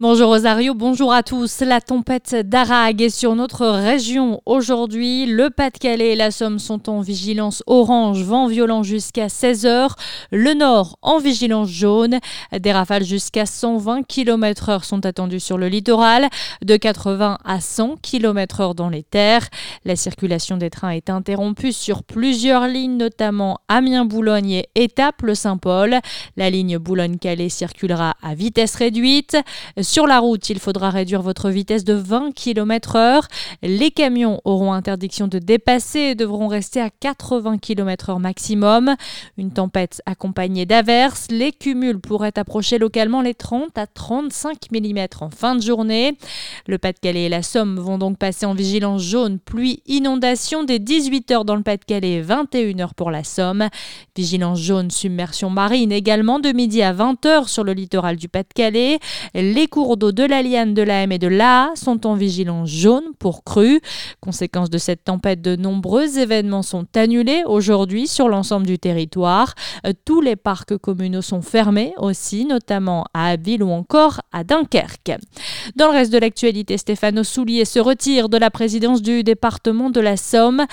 Bonjour Rosario, bonjour à tous. La tempête Darag est sur notre région aujourd'hui. Le Pas-de-Calais et la Somme sont en vigilance orange, vent violent jusqu'à 16h. Le Nord en vigilance jaune. Des rafales jusqu'à 120 km/h sont attendues sur le littoral, de 80 à 100 km/h dans les terres. La circulation des trains est interrompue sur plusieurs lignes, notamment Amiens-Boulogne et Étaples-Saint-Paul. La ligne Boulogne-Calais circulera à vitesse réduite. Sur la route, il faudra réduire votre vitesse de 20 km/h. Les camions auront interdiction de dépasser et devront rester à 80 km/h maximum. Une tempête accompagnée d'averses, les cumuls pourraient approcher localement les 30 à 35 mm en fin de journée. Le Pas-de-Calais et la Somme vont donc passer en vigilance jaune pluie-inondation dès 18h dans le Pas-de-Calais et 21h pour la Somme. Vigilance jaune submersion marine également de midi à 20h sur le littoral du Pas-de-Calais. Les cours d'eau de la Liane, de la M et de l'Aa sont en vigilance jaune pour crue. Conséquence de cette tempête, de nombreux événements sont annulés aujourd'hui sur l'ensemble du territoire. Tous les parcs communaux sont fermés aussi, notamment à Abbeville ou encore à Dunkerque. Dans le reste de l'actualité, Stéphane Soulier se retire de la présidence du département de la Somme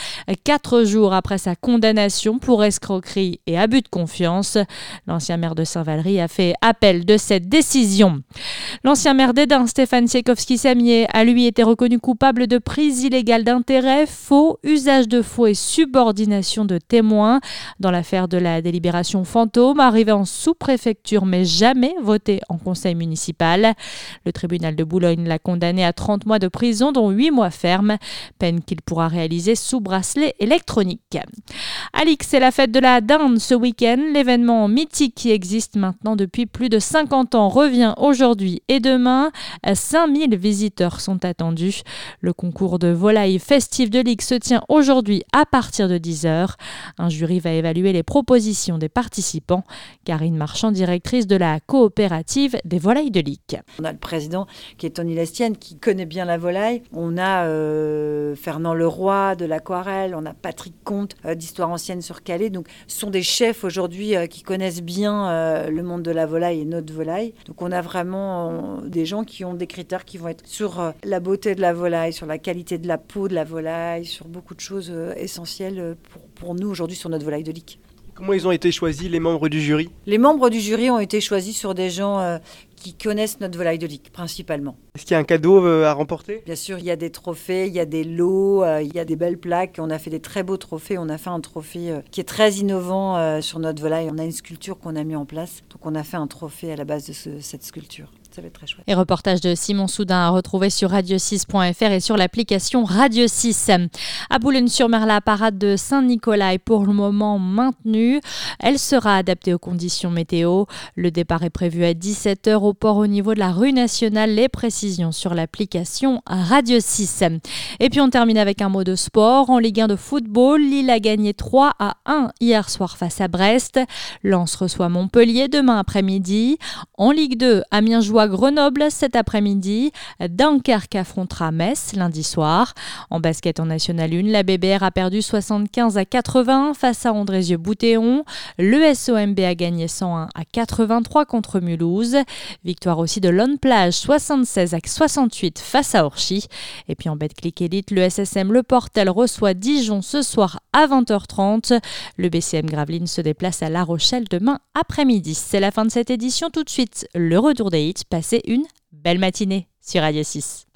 4 jours après sa condamnation pour escroquerie et abus de confiance. L'ancien maire de Saint-Valery a fait appel de cette décision. L'ancien maire d'Edun, Stéphane Siekowski-Samier, a lui été reconnu coupable de prise illégale d'intérêt, faux, usage de faux et subordination de témoins dans l'affaire de la délibération fantôme, arrivée en sous-préfecture mais jamais votée en conseil municipal. Le tribunal de Boulogne l'a condamné à 30 mois de prison, dont 8 mois ferme, peine qu'il pourra réaliser sous bracelet électronique. Alix, c'est la fête de la dinde ce week-end. L'événement mythique qui existe maintenant depuis plus de 50 ans revient aujourd'hui et demain. 5000 visiteurs sont attendus. Le concours de volailles festif de Lix se tient aujourd'hui à partir de 10h. Un jury va évaluer les propositions des participants. Karine Marchand, directrice de la coopérative des volailles de Lix. On a le président qui est Tony Lestienne, qui connaît bien la volaille. On a Fernand Leroy de l'Aquarelle. On a Patrick Comte d'Histoire ancienne sur Calais. Donc, ce sont des chefs aujourd'hui qui connaissent bien le monde de la volaille et notre volaille. Donc, on a vraiment des gens qui ont des critères qui vont être sur la beauté de la volaille, sur la qualité de la peau de la volaille, sur beaucoup de choses essentielles pour nous aujourd'hui sur notre volaille de Lix. Comment ils ont été choisis, les membres du jury ? Les membres du jury ont été choisis sur des gens qui connaissent notre volaille de Lix, principalement. Est-ce qu'il y a un cadeau à remporter ? Bien sûr, il y a des trophées, il y a des lots, il y a des belles plaques. On a fait des très beaux trophées. On a fait un trophée qui est très innovant sur notre volaille. On a une sculpture qu'on a mis en place. Donc on a fait un trophée à la base de cette sculpture. Ça va être très chouette. Et reportage de Simon Soudin à retrouver sur radio6.fr et sur l'application Radio 6. À Boulogne-sur-Mer, la parade de Saint-Nicolas est pour le moment maintenue. Elle sera adaptée aux conditions météo. Le départ est prévu à 17h au port au niveau de la rue nationale. Les précisions sur l'application Radio 6. Et puis on termine avec un mot de sport. En Ligue 1 de football, Lille a gagné 3-1 hier soir face à Brest. Lens reçoit Montpellier demain après-midi. En Ligue 2, Amiens joue à Grenoble cet après-midi. Dunkerque affrontera Metz lundi soir. En basket en National 1, la BBR a perdu 75-80 face à Andrézieux-Boutéon. Le SOMB a gagné 101-83 contre Mulhouse. Victoire aussi de Lone Plage 76-68 face à Orchy. Et puis en Betclic Elite, le SSM Le Portel reçoit Dijon ce soir à 20h30. Le BCM Gravelines se déplace à La Rochelle demain après-midi. C'est la fin de cette édition. Tout de suite, le retour des hits. Passez une belle matinée sur Radio 6.